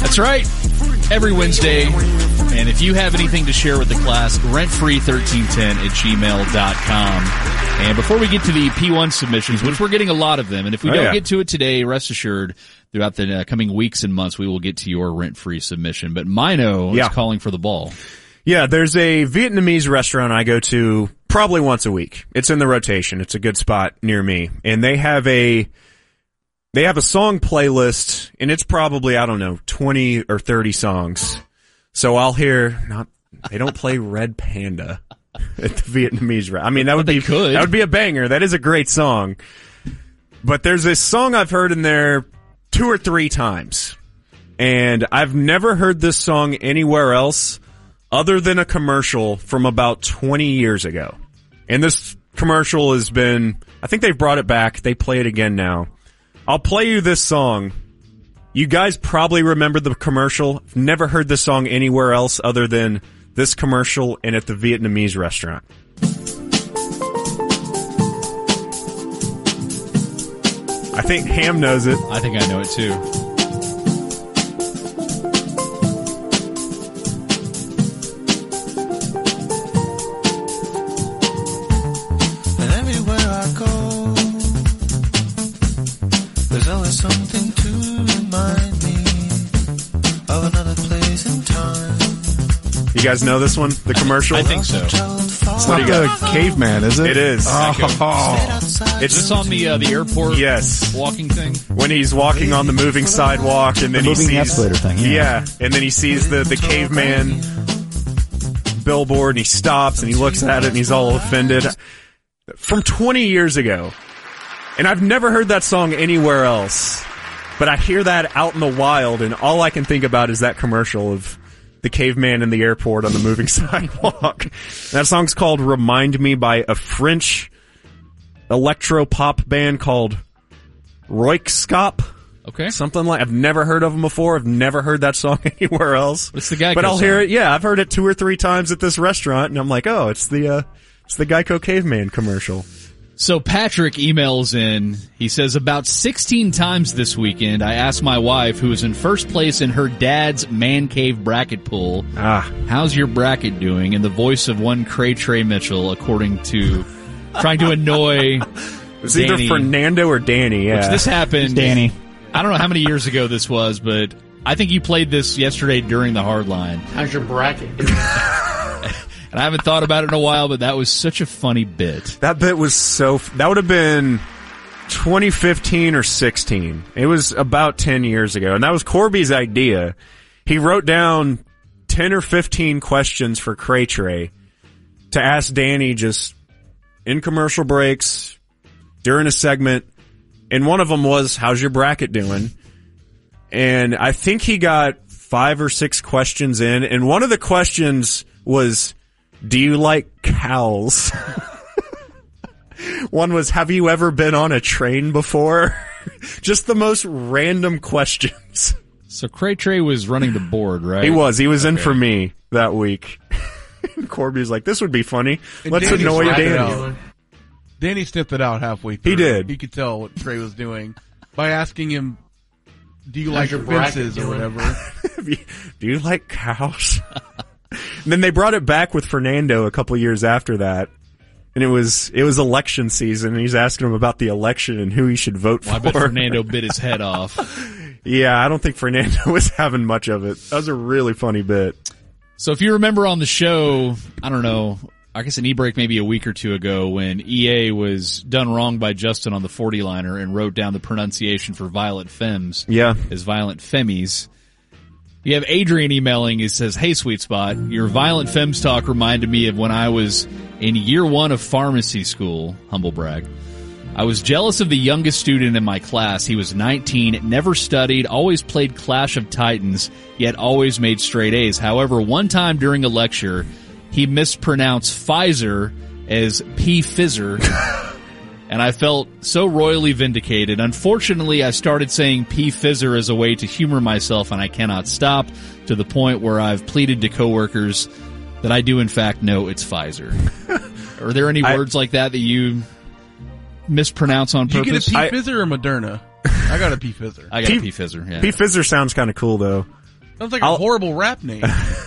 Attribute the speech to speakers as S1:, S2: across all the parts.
S1: That's right. Every Wednesday. And if you have anything to share with the class, rentfree1310@gmail.com. And before we get to the P1 submissions, which we're getting a lot of them, and if we don't get to it today, rest assured, throughout the coming weeks and months, we will get to your rent-free submission. But Mino is calling for the ball.
S2: Yeah, there's a Vietnamese restaurant I go to probably once a week. It's in the rotation. It's a good spot near me. And they have a song playlist, and it's probably, 20 or 30 songs. So I'll hear, they don't play Red Panda at the Vietnamese restaurant. I mean, that would be a banger. That is a great song. But there's this song I've heard in there 2 or 3 times. And I've never heard this song anywhere else other than a commercial from about 20 years ago. And this commercial has been, I think they've brought it back. They play it again now. I'll play you this song. You guys probably remember the commercial. I've never heard this song anywhere else other than this commercial and at the Vietnamese restaurant. I think Ham knows it.
S1: I think I know it too.
S3: And everywhere I go, there's always something to remind me of another place and time.
S2: You guys know this one? The commercial?
S1: I think so.
S4: It's not the caveman, is it?
S2: It is.
S1: It's just on the airport walking thing.
S2: When he's walking on the moving sidewalk and then he sees
S4: escalator thing.
S2: Yeah, and then he sees the caveman billboard and he stops and he looks at it and he's all offended. From 20 years ago. And I've never heard that song anywhere else. But I hear that out in the wild and all I can think about is that commercial of the caveman in the airport on the moving sidewalk. That song's called Remind Me by a French electro-pop band called Roykskop.
S1: Okay.
S2: Something like, I've never heard of them before. I've never heard that song anywhere else.
S1: It's the Geico
S2: But I'll
S1: song.
S2: hear it, I've heard it 2 or 3 times at this restaurant and I'm like, oh, it's the Geico caveman commercial.
S1: So Patrick emails in, he says, about 16 times this weekend, I asked my wife, who was in first place in her dad's man cave bracket pool, how's your bracket doing? In the voice of one Cray Trey Mitchell, according to trying to annoy
S2: It's
S1: Danny.
S2: either Fernando or Danny,
S1: Which this happened.
S4: Danny.
S1: I don't know how many years ago this was, but I think you played this yesterday during the hard line.
S5: How's your bracket?
S1: And I haven't thought about it in a while, but that was such a funny bit.
S2: That bit was that would have been 2015 or 16. It was about 10 years ago. And that was Corby's idea. He wrote down 10 or 15 questions for Cray Trey to ask Danny just in commercial breaks, during a segment. And one of them was, how's your bracket doing? And I think he got 5 or 6 questions in. And one of the questions was, do you like cows? One was, have you ever been on a train before? Just the most random questions.
S1: So Cray Trey was running the board, right?
S2: He was in for me that week. And Corby's like, this would be funny.
S6: And
S2: Let's
S6: Danny
S2: annoy
S6: sniffed it
S2: Danny.
S6: out. Danny sniffed it out halfway through.
S2: He did.
S6: He could tell what Trey was doing by asking him, do you
S5: How's
S6: like
S5: your bracket
S6: fences or
S5: doing?
S6: whatever?
S2: Do you like cows? And then they brought it back with Fernando a couple years after that. And it was election season, and he's asking him about the election and who he should vote for.
S1: I bet Fernando bit his head off.
S2: Yeah, I don't think Fernando was having much of it. That was a really funny bit.
S1: So if you remember on the show, I don't know, I guess an e-break maybe a week or two ago when EA was done wrong by Justin on the 40-liner and wrote down the pronunciation for Violent Femmes as Violent Femmies. You have Adrian emailing. He says, hey, Sweet Spot, your Violent Femmes talk reminded me of when I was in year 1 of pharmacy school, humble brag. I was jealous of the youngest student in my class. He was 19, never studied, always played Clash of Titans, yet always made straight A's. However, one time during a lecture, he mispronounced Pfizer as P-Fizzer, and I felt so royally vindicated. Unfortunately, I started saying P-Fizzer as a way to humor myself, and I cannot stop, to the point where I've pleaded to coworkers that I do in fact know it's Pfizer. Are there any words like that you mispronounce on purpose?
S6: Did you get a P-Fizzer or Moderna? I got a P-Fizzer.
S1: I got a P-Fizzer, yeah.
S2: P-Fizzer sounds kind of cool, though.
S6: Sounds like a horrible rap name.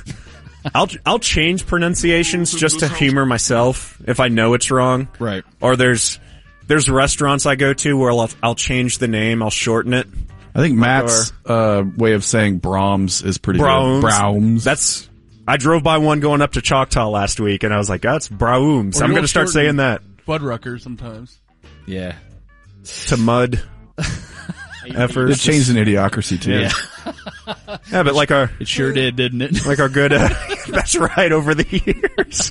S2: I'll change pronunciations just to humor myself if I know it's wrong.
S1: Right.
S2: Or there's restaurants I go to where I'll change the name, I'll shorten it.
S4: I think Matt's way of saying Brahms is pretty good. Brahms.
S2: I drove by one going up to Choctaw last week, and I was like, that's Brahms. I'm going to start saying that.
S6: Fuddrucker sometimes.
S1: Yeah.
S2: To mud. Effort.
S4: It changed an Idiocracy too.
S1: Yeah.
S2: Yeah, but like our...
S1: It sure did, didn't it?
S2: Like our good... that's right, over the years.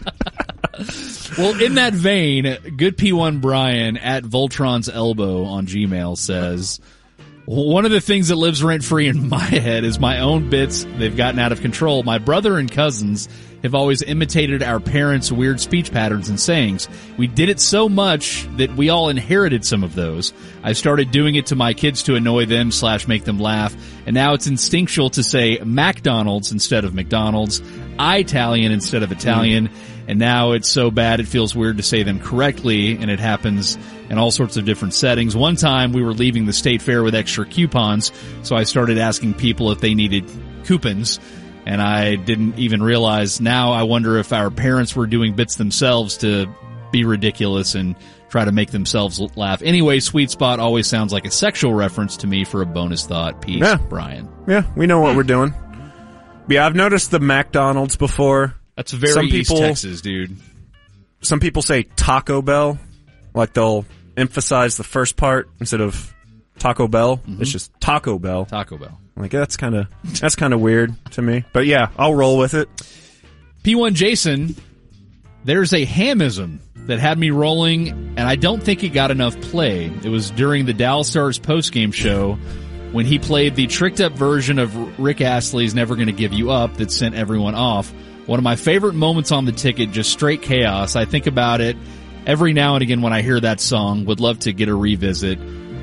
S1: Well, in that vein, good P1 Brian at Voltron's Elbow on Gmail says, one of the things that lives rent-free in my head is my own bits. They've gotten out of control. My brother and cousins have always imitated our parents' weird speech patterns and sayings. We did it so much that we all inherited some of those. I started doing it to my kids to annoy them / make them laugh, and now it's instinctual to say McDonald's instead of McDonald's, Italian instead of Italian, and now it's so bad it feels weird to say them correctly, and it happens in all sorts of different settings. One time we were leaving the state fair with extra coupons, so I started asking people if they needed coupons, and I didn't even realize. Now I wonder if our parents were doing bits themselves to be ridiculous and try to make themselves laugh. Anyway, Sweet Spot always sounds like a sexual reference to me for a bonus thought. Peace,
S2: yeah.
S1: Brian.
S2: Yeah, we know what we're doing. Yeah, I've noticed the McDonald's before.
S1: That's very East Texas, dude.
S2: Some people say Taco Bell. Like they'll emphasize the first part instead of Taco Bell. Mm-hmm. It's just Taco Bell.
S1: Taco Bell.
S2: Like that's kind of weird to me. But yeah, I'll roll with it.
S1: P1 Jason, there's a hamism that had me rolling, and I don't think it got enough play. It was during the Dallas Stars postgame show when he played the tricked up version of Rick Astley's Never Gonna Give You Up that sent everyone off. One of my favorite moments on the ticket, just straight chaos. I think about it every now and again when I hear that song. Would love to get a revisit.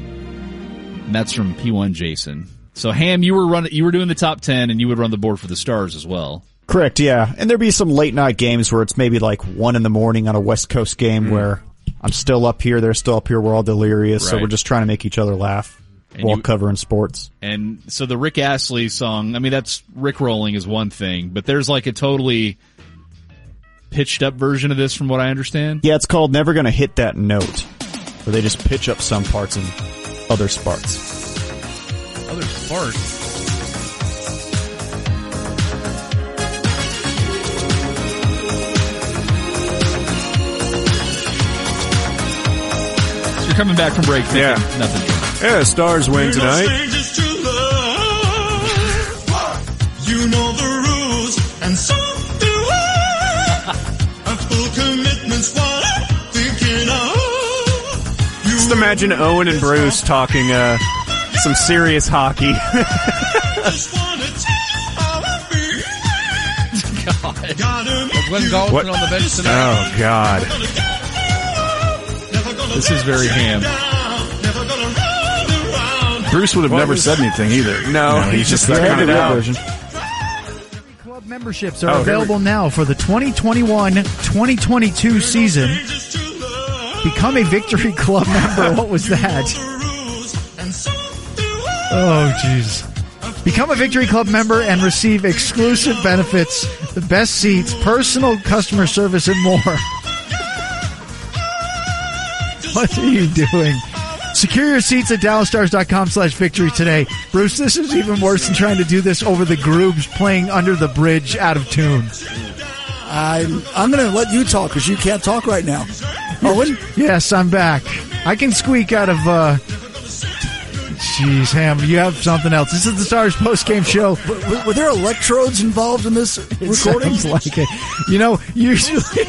S1: And that's from P1 Jason. So Ham, you were doing the top 10 and you would run the board for the Stars as well.
S5: Correct, yeah. And there'd be some late night games where it's maybe like 1 a.m. on a West Coast game where I'm still up here, they're still up here, we're all delirious, so we're just trying to make each other laugh while covering sports.
S1: And so the Rick Astley song, I mean, that's Rickrolling is one thing, but there's like a totally pitched up version of this from what I understand.
S5: Yeah, it's called Never Gonna Hit That Note, where they just pitch up some parts and other parts.
S6: Other parts?
S1: You're coming back from break thinking nothing.
S2: Yeah, Stars win tonight.
S3: You know the rules, and so do I. A full commitment's what I'm thinking of.
S2: Just imagine Owen and Bruce talking some serious hockey.
S3: Just wanna tell how I feel.
S1: God.
S6: Glenn Gaulson on the bench tonight.
S2: Oh, God.
S1: This is very Ham.
S4: Bruce would have never said anything either.
S2: No, he's just that kind of version.
S7: Club memberships are available now for the 2021-2022 season. Become a Victory Club member. What was that? Oh, jeez. Become a Victory Club member and receive exclusive benefits, the best seats, personal customer service, and more. What are you doing? Secure your seats at DallasStars.com/victory today. Bruce, this is even worse than trying to do this over the grooves playing Under the Bridge out of tune.
S8: I'm going to let you talk because you can't talk right now. Owen?
S7: Yes, I'm back. I can squeak out of... Jeez, Ham, you have something else. This is the Stars post-game show.
S8: Were there electrodes involved in this recording?
S7: Sounds like it. You know, usually...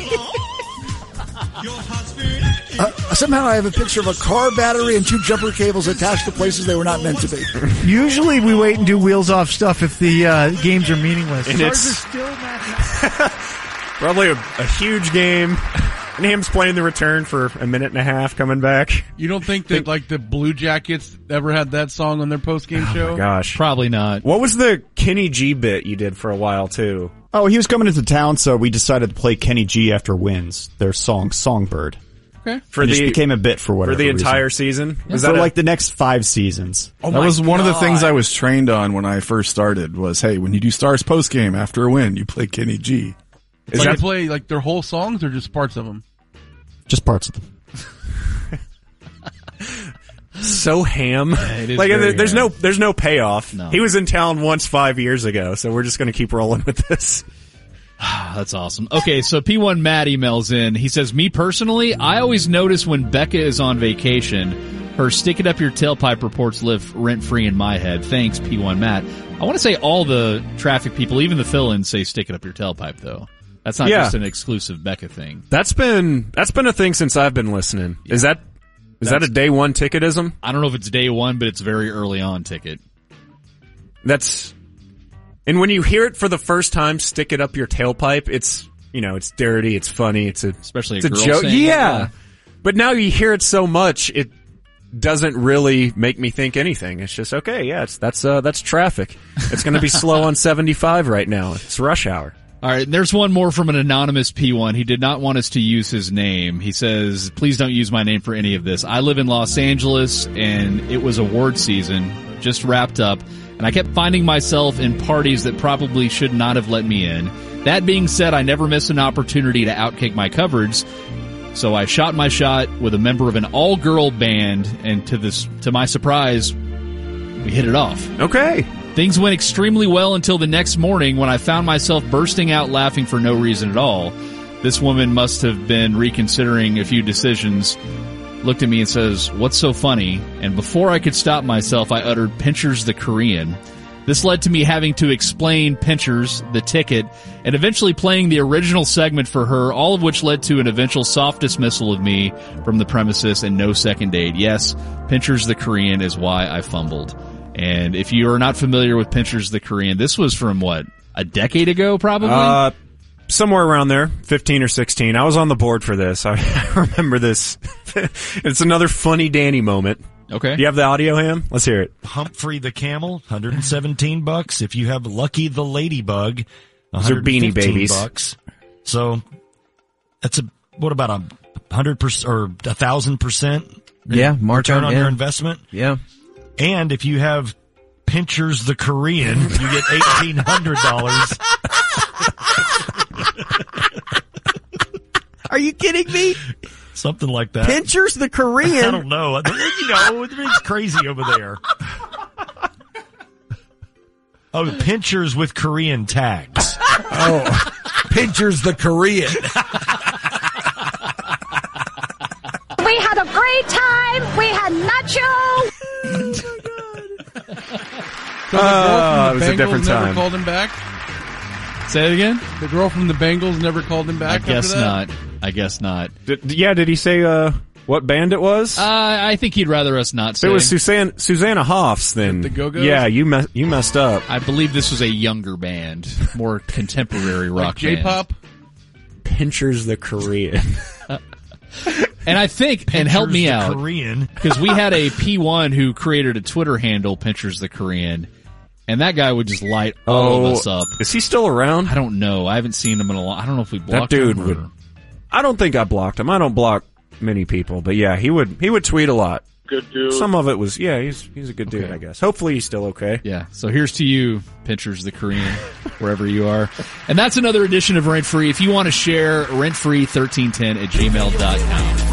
S8: Somehow I have a picture of a car battery and 2 jumper cables attached to places they were not meant to be.
S7: Usually we wait and do wheels off stuff if the games are meaningless.
S2: And it's probably a huge game. And Ham's playing the return for a minute and a half coming back.
S6: You don't think that like the Blue Jackets ever had that song on their post-game show?
S2: Oh my gosh.
S1: Probably not.
S2: What was the Kenny G bit you did for a while too?
S5: Oh, he was coming into town, so we decided to play Kenny G after wins, their song Songbird.
S1: Okay.
S5: It just became a bit for whatever
S2: For the
S5: reason.
S2: entire season?
S5: For like the next 5 seasons.
S4: that was one of the things I was trained on when I first started was, hey, when you do Stars postgame after a win, you play Kenny G.
S6: Is that play like their whole songs or just parts of them?
S5: Just parts of them.
S2: So ham.
S1: it is
S2: Like
S1: very
S2: there's
S1: ham.
S2: there's no payoff.
S1: No.
S2: He was in town once 5 years ago, so we're just going to keep rolling with this.
S1: That's awesome. Okay, so P1 Matt emails in. He says, me personally, I always notice when Becca is on vacation, her stick it up your tailpipe reports live rent-free in my head. Thanks, P1 Matt. I want to say all the traffic people, even the fill-ins, say stick it up your tailpipe, though. That's not just an exclusive Becca thing.
S2: That's been a thing since I've been listening. Yeah. Is that a day one ticketism?
S1: I don't know if it's day one, but it's very early on ticket.
S2: And when you hear it for the first time, stick it up your tailpipe, it's dirty, it's funny,
S1: especially
S2: it's
S1: a girl
S2: joke.
S1: saying
S2: Yeah. But now you hear it so much, it doesn't really make me think anything. It's just, okay, yeah, that's traffic. It's going to be slow on 75 right now. It's rush hour.
S1: All right, there's one more from an anonymous P1. He did not want us to use his name. He says, please don't use my name for any of this. I live in Los Angeles, and it was award season, just wrapped up, and I kept finding myself in parties that probably should not have let me in. That being said, I never miss an opportunity to outkick my coverage, so I shot my shot with a member of an all-girl band, and to my surprise, we hit it off.
S2: Okay.
S1: Things went extremely well until the next morning when I found myself bursting out laughing for no reason at all. This woman must have been reconsidering a few decisions, looked at me and says, what's so funny? And before I could stop myself, I uttered, Pinchers the Korean. This led to me having to explain Pinchers, the ticket, and eventually playing the original segment for her, all of which led to an eventual soft dismissal of me from the premises and no second aid. Yes, Pinchers the Korean is why I fumbled. And if you are not familiar with Pinchers the Korean, this was from what, a decade ago probably?
S2: Somewhere around there, 15 or 16. I was on the board for this. I remember this. It's another funny Danny moment.
S1: Okay.
S2: Do you have the audio, Ham? Let's hear it.
S9: Humphrey the Camel, $117. If you have Lucky the Ladybug,
S2: Those are Beanie Babies.
S9: $115. So that's what about 100% or 1,000%?
S10: Yeah,
S9: return on your investment.
S10: Yeah.
S9: And if you have Pinchers the Korean, you get $1,800.
S10: Are you kidding me?
S9: Something like that.
S10: Pinchers the Korean?
S9: I don't know. It's crazy over there. Oh, Pinchers with Korean tags.
S10: Oh, Pinchers the Korean.
S11: We had a great time. We had nachos.
S6: So the girl
S2: it was
S6: from
S2: a
S6: the
S2: different
S6: Bengals never
S2: time.
S6: called him back?
S1: Say it again?
S6: The girl from the Bengals never called him back
S1: I guess
S6: after that?
S1: not. I guess not.
S2: Did he say what band it was?
S1: I think he'd rather us not say.
S2: It was Susanna Hoffs then.
S6: The Go-Go's?
S2: Yeah, you messed up.
S1: I believe this was a younger band, more contemporary rock
S6: Like J-pop?
S2: Pinchers the Korean.
S1: And I think, and help me out,
S9: Korean,
S1: because we had a P1 who created a Twitter handle, Pinchers the Korean, and that guy would just light all of us up.
S2: Is he still around?
S1: I don't know. I haven't seen him in a long. I don't know if we blocked
S2: That dude
S1: him.
S2: would. I don't think I blocked him. I don't block many people, but yeah, he would tweet a lot.
S12: Good dude.
S2: Some of it was, yeah, he's a good dude, I guess. Hopefully he's still okay.
S1: Yeah. So here's to you, Pinchers the Korean, wherever you are. And that's another edition of Rent Free. If you want to share, rentfree1310@gmail.com.